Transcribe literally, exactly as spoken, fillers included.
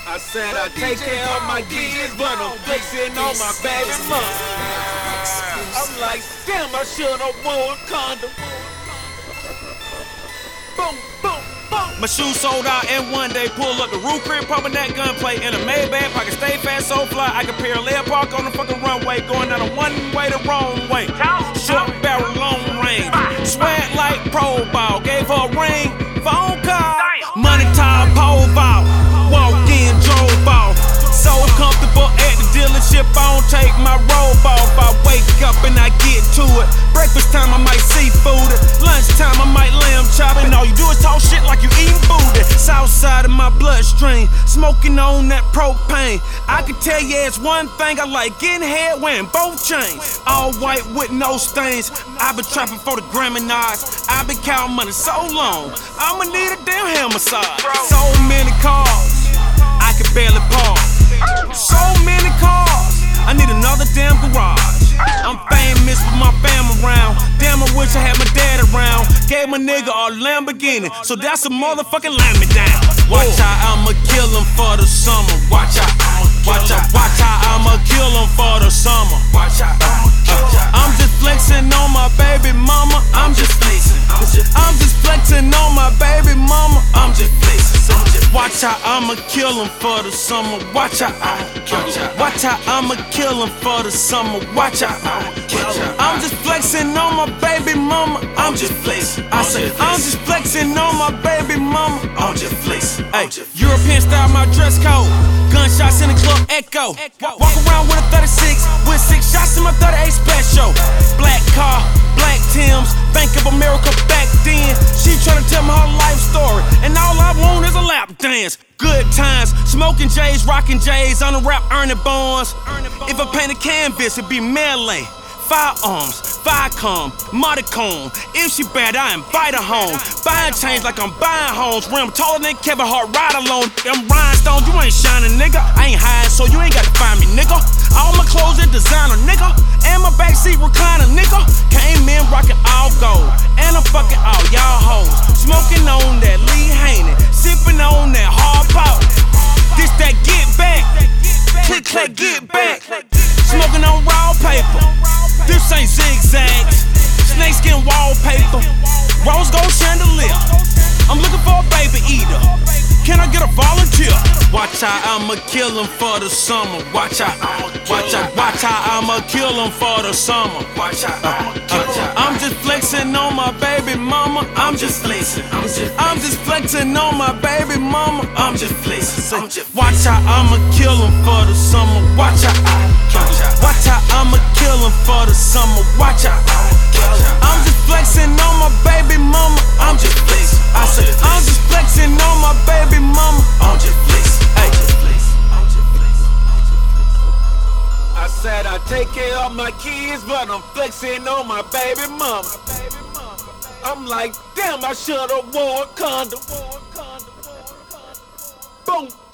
I said I take care of my kids, but I'm flexing on my baby mama. I'm like, damn, I should've worn a condom. Boom, boom, boom. My shoes sold out and one day pull up the roof crib, pumping that gunplay in a Maybach. Pocket stay fast, so fly. I can parallel park on the fucking runway, going down a one way the wrong way. Short barrel, long range. Swag like pro ball, gave her a ring, phone call. Money time, pole vault. Walk in, drove off. So comfortable at the dealership, I don't take my robe off. I wake up and I get to it. Breakfast time, I might seafood it. Lunchtime, I might lamb chop it. And all you do is talk shit like you eating booty. South side of my bloodstream, smoking on that propane. I can tell you it's one thing I like, getting head wearing both chains. All white with no stains. I been trapping for the Grammy Nods. I been counting money so long, I'ma need a damn hair massage. So many cars, I can barely park. So many cars, I need another damn garage. I'm famous with my fam around. Damn, I wish I had my dad around. Gave my nigga a Lamborghini, so that's a motherfucking lamb me down. Watch how I'ma kill him for the summer. Watch out, watch out, watch how I'ma kill him for the summer. Watch out, I'm just flexing on my baby mama. I'm just flexing. I'm just flexing on my baby mama. I'm just flexing. Watch how I'ma kill him for the summer. Watch out, watch how I'ma kill him for the summer. Watch out, I'm just flexing on my baby mama. I'm just flexing. I said I'm just flexing on my baby mama. I'm just flexing. Hey, European style, my dress code. Gunshots in the club echo. Walk around with a thirty-six with six shots in my thirty-eight special. Black car, black Timbs, Bank of America back then. She tryna tell me her life story, and all I want is a lap dance. Good times, smoking J's, rocking J's, on the rap Ernie Barnes. If I paint a canvas, it'd be melee. Firearms, Viacom, Modicon. If she bad, I invite her home. Buying chains like I'm buying homes. Rim taller than Kevin Hart, ride alone. Them rhinestones, you ain't shining, nigga. I ain't high, so you ain't gotta find me, nigga. All my clothes are designer, nigga. And my backseat recliner, nigga. Came in rocking all gold. And I'm fucking all y'all hoes. Smoking on that Lee Haney. Sipping on that hard pop. This that get back. Click, click, get back. Smoking on raw paper. This ain't zigzags. Snakeskin wallpaper. Rose gold chandelier. I'm looking for a baby eater. Can I get a volunteer? Watch how I'ma kill him for the summer. Watch out, watch out, watch how I'ma kill him for the summer. Watch out, I'm just flexing on my baby mama. I'm just flexing. I'm just flexing on my baby mama. I'm just flexing. Watch how I'ma kill him for the summer. Watch out, watch how I'ma kill him for the summer. Watch out. I'm just flexing on my baby mama. I'm just flexing. I said I'm just flexing on my baby mama. I'm just flexing. Hey. I said I take care of my kids, but I'm flexing on my baby mama. I'm like, damn, I should've worn a condom. Boom.